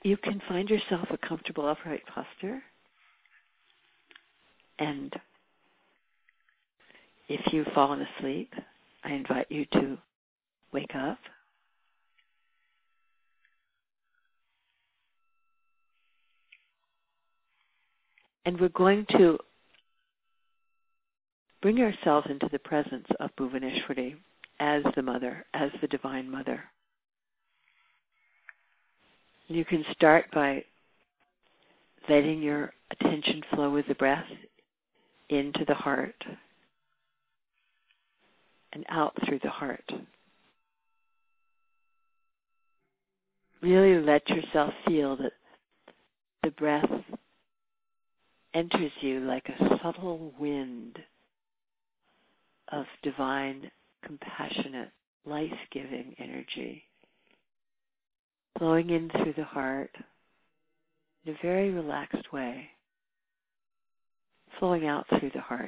you can find yourself a comfortable upright posture. And if you've fallen asleep, I invite you to wake up. And we're going to bring ourselves into the presence of Bhuvaneshwari as the mother, as the divine mother. You can start by letting your attention flow with the breath into the heart and out through the heart. Really let yourself feel that the breath enters you like a subtle wind of divine, compassionate, life-giving energy, flowing in through the heart in a very relaxed way, flowing out through the heart.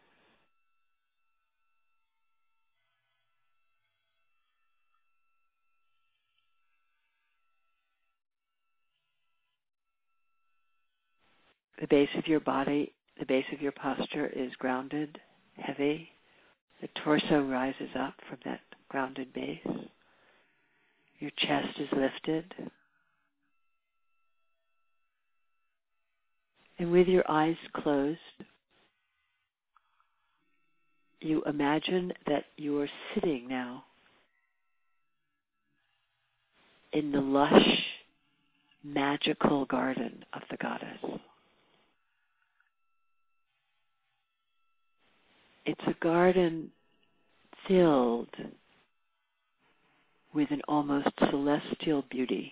The base of your body, the base of your posture is grounded, heavy. The torso rises up from that grounded base. Your chest is lifted. And with your eyes closed, you imagine that you are sitting now in the lush, magical garden of the goddess. It's a garden filled with an almost celestial beauty.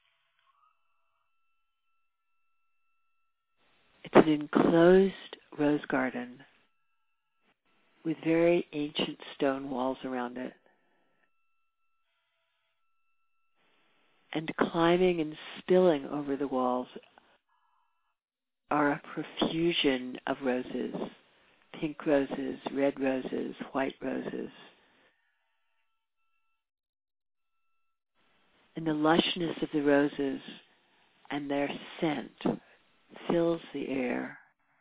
It's an enclosed rose garden with very ancient stone walls around it. And climbing and spilling over the walls are a profusion of roses, pink roses, red roses, white roses. And the lushness of the roses and their scent fills the air.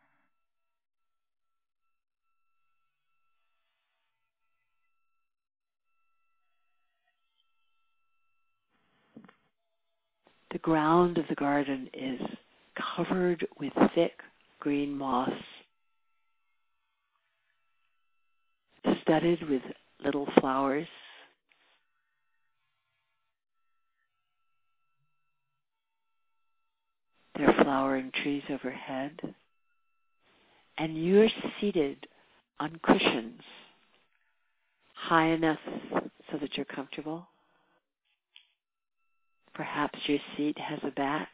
The ground of the garden is covered with thick green moss, studded with little flowers. There are flowering trees overhead. And you're seated on cushions, high enough so that you're comfortable. Perhaps your seat has a back.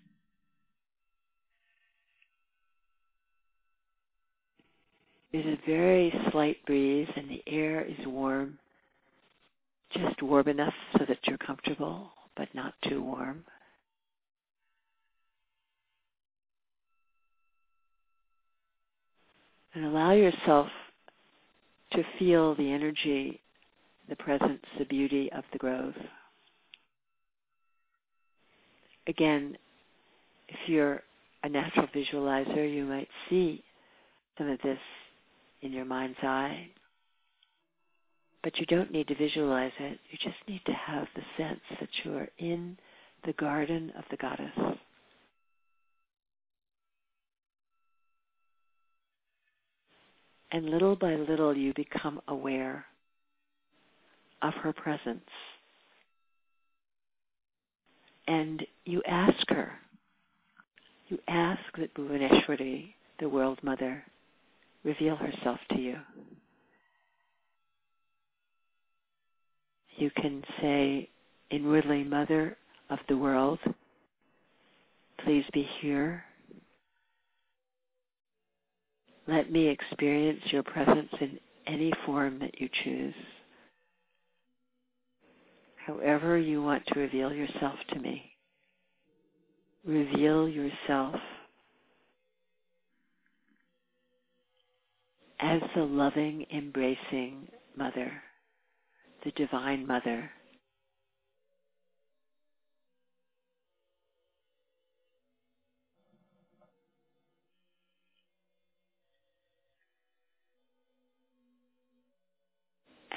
There's a very slight breeze and the air is warm, just warm enough so that you're comfortable, but not too warm. And allow yourself to feel the energy, the presence, the beauty of the grove. Again, if you're a natural visualizer, you might see some of this in your mind's eye. But you don't need to visualize it. You just need to have the sense that you are in the garden of the goddess. And little by little you become aware of her presence. And you ask her, you ask that Bhuvaneshwari, the World Mother, reveal herself to you. You can say inwardly, Mother of the world, please be here. Let me experience your presence in any form that you choose. However you want to reveal yourself to me, reveal yourself as the loving, embracing Mother, the Divine Mother.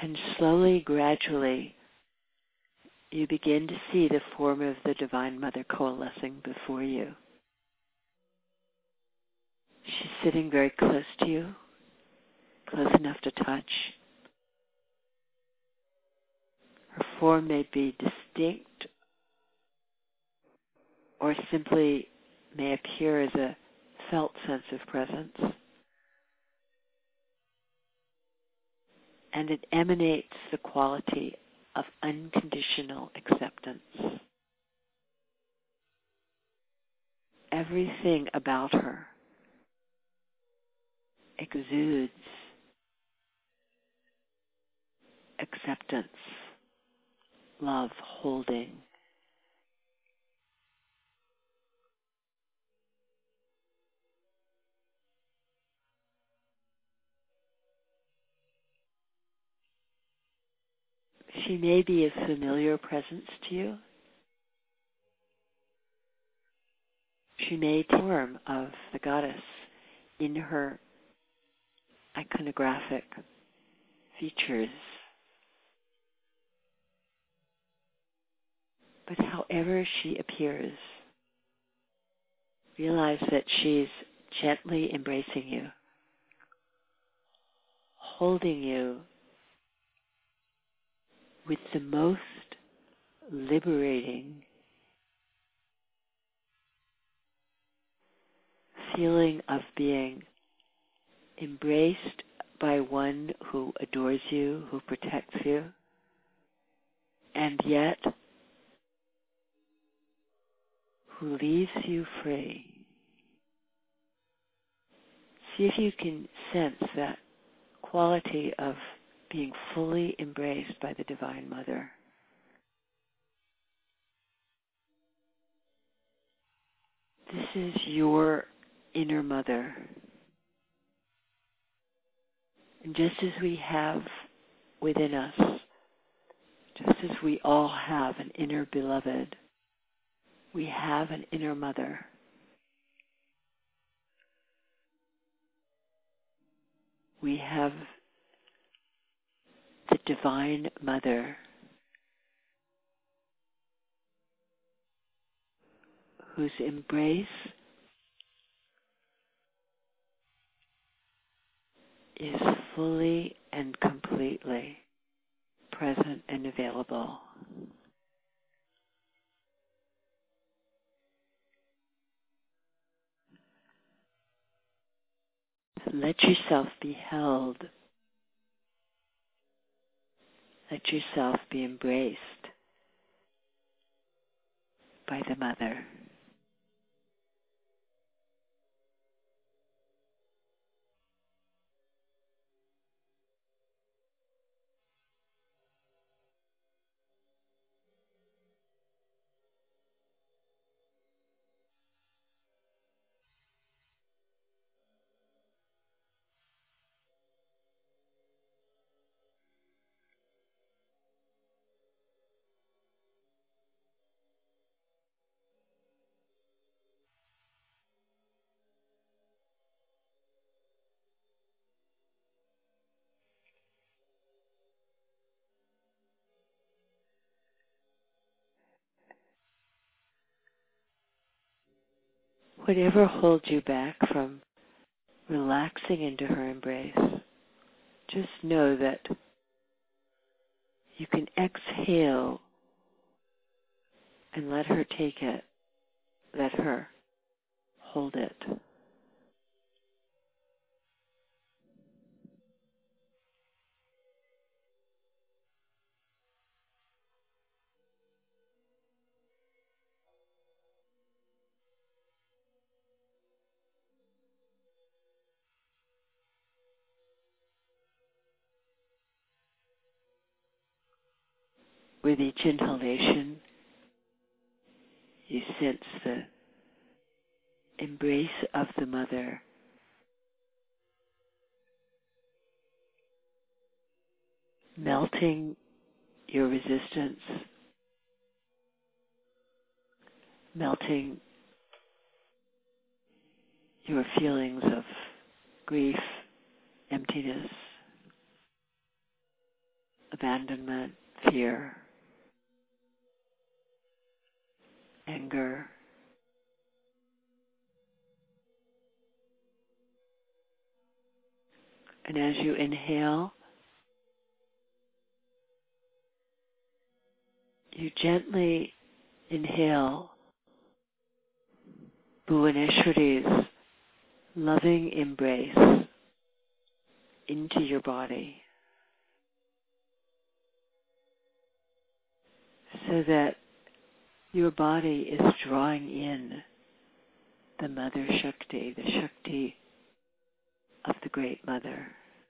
And slowly, gradually, you begin to see the form of the Divine Mother coalescing before you. She's sitting very close to you, close enough to touch. Her form may be distinct or simply may appear as a felt sense of presence. And it emanates the quality of unconditional acceptance. Everything about her exudes acceptance, love, holding. She may be a familiar presence to you. She may take the form of the goddess in her iconographic features. But however she appears, realize that she's gently embracing you, holding you with the most liberating feeling of being embraced by one who adores you, who protects you, and yet who leaves you free. See if you can sense that quality of being fully embraced by the Divine Mother. This is your inner mother. And just as we have within us, just as we all have an inner beloved, we have an inner mother. We have the Divine Mother whose embrace is fully and completely present and available. Let yourself be held. Let yourself be embraced by the Mother. Whatever holds you back from relaxing into her embrace, just know that you can exhale and let her take it. Let her hold it. With each inhalation, you sense the embrace of the Mother melting your resistance, melting your feelings of grief, emptiness, abandonment, fear, anger. And as you inhale, you gently inhale Bhuvaneshwari's loving embrace into your body so that your body is drawing in the Mother Shakti, the Shakti of the Great Mother.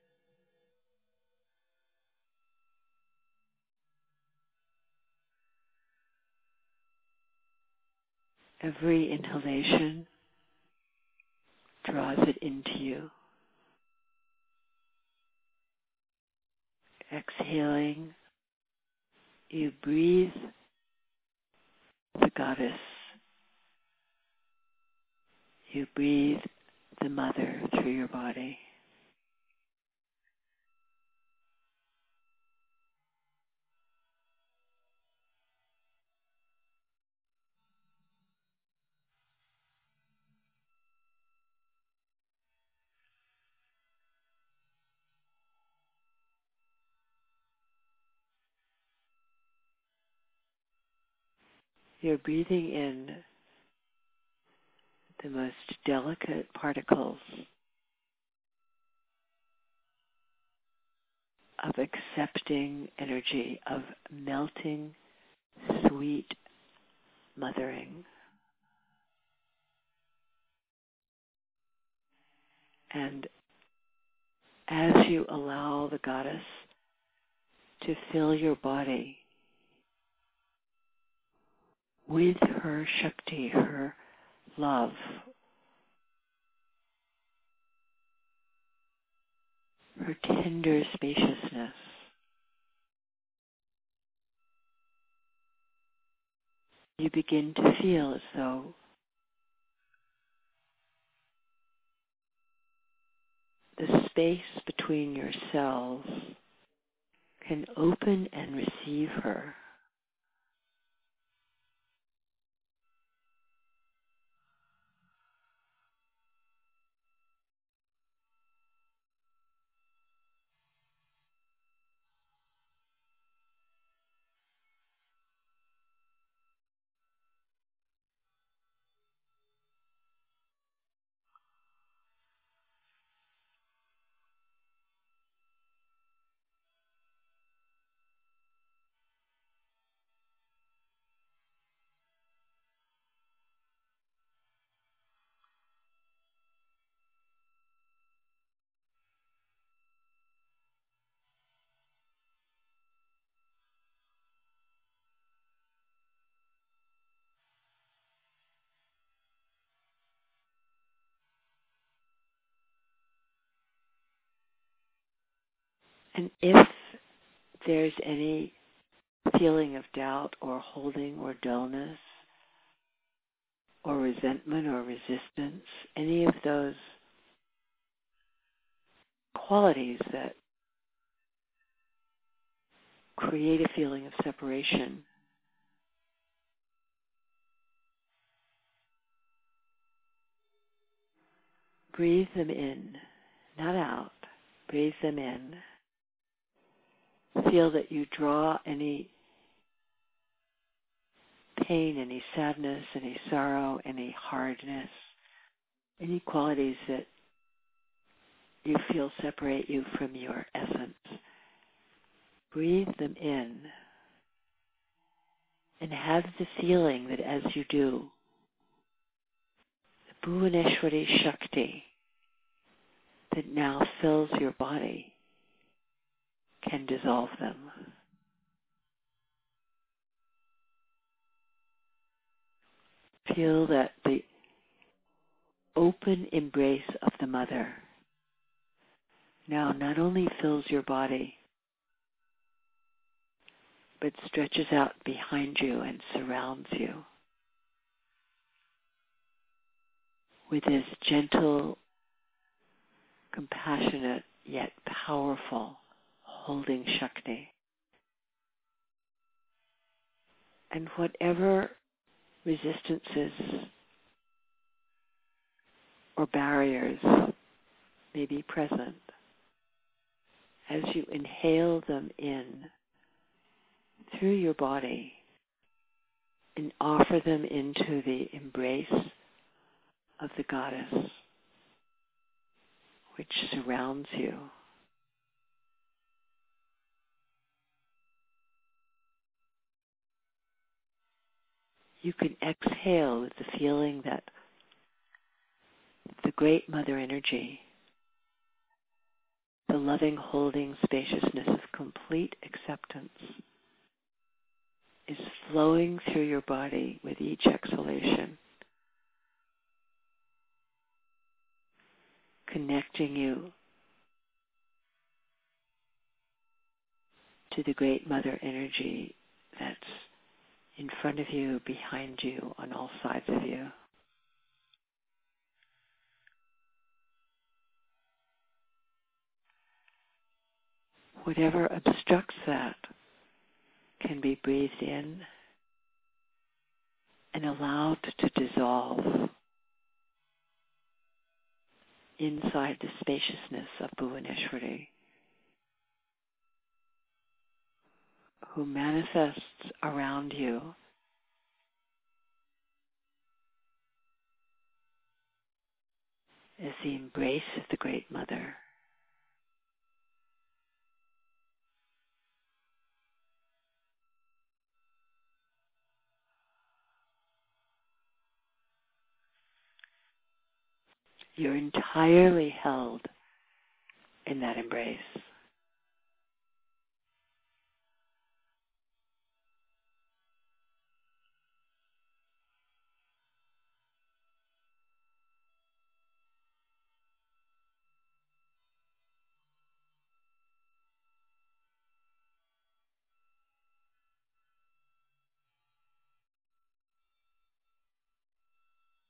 Every inhalation draws it into you. Exhaling, you breathe the goddess. You breathe the Mother through your body. You're breathing in the most delicate particles of accepting energy, of melting, sweet mothering. And as you allow the goddess to fill your body with her Shakti, her love, her tender spaciousness, you begin to feel as though the space between your cells can open and receive her. And if there's any feeling of doubt or holding or dullness or resentment or resistance, any of those qualities that create a feeling of separation, breathe them in, not out. Breathe them in. Feel that you draw any pain, any sadness, any sorrow, any hardness, any qualities that you feel separate you from your essence. Breathe them in and have the feeling that as you do, the Bhuvaneshwari Shakti that now fills your body can dissolve them. Feel that the open embrace of the Mother now not only fills your body, but stretches out behind you and surrounds you with this gentle, compassionate, yet powerful holding Shakti. And whatever resistances or barriers may be present, as you inhale them in through your body and offer them into the embrace of the goddess which surrounds you, you can exhale with the feeling that the great mother energy, the loving, holding spaciousness of complete acceptance is flowing through your body with each exhalation, connecting you to the great mother energy that's in front of you, behind you, on all sides of you. Whatever obstructs that can be breathed in and allowed to dissolve inside the spaciousness of Bhuvaneshwari, who manifests around you as the embrace of the Great Mother. You're entirely held in that embrace.